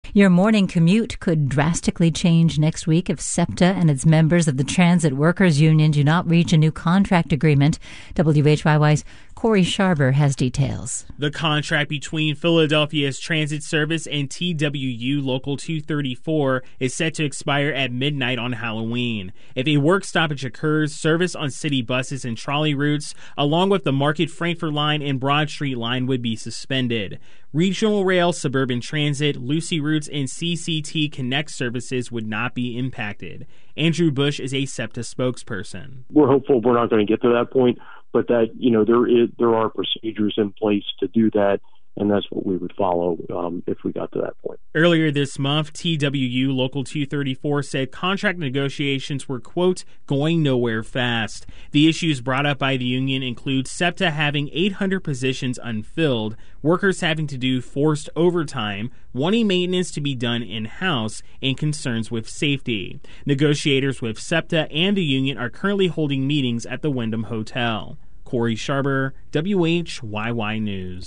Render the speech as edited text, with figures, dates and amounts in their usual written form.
Your morning commute could drastically change next week if SEPTA and its members of the Transit Workers Union do not reach a new contract agreement. WHYY's Corey Sharber has details. The contract between Philadelphia's transit service and TWU Local 234 is set to expire at midnight on Halloween. If a work stoppage occurs, service on city buses and trolley routes, along with the Market Frankford line and Broad Street line, would be suspended. Regional Rail, Suburban Transit, Lucy Routes, and CCT Connect services would not be impacted. Andrew Bush is a SEPTA spokesperson. We're hopeful we're not going to get to that point, but that, there are procedures in place to do that, and that's what we would follow if we got to that point. Earlier this month, TWU Local 234 said contract negotiations were, quote, going nowhere fast. The issues brought up by the union include SEPTA having 800 positions unfilled, workers having to do forced overtime, wanting maintenance to be done in-house, and concerns with safety. Negotiators with SEPTA and the union are currently holding meetings at the Wyndham Hotel. Corey Sharber, WHYY News.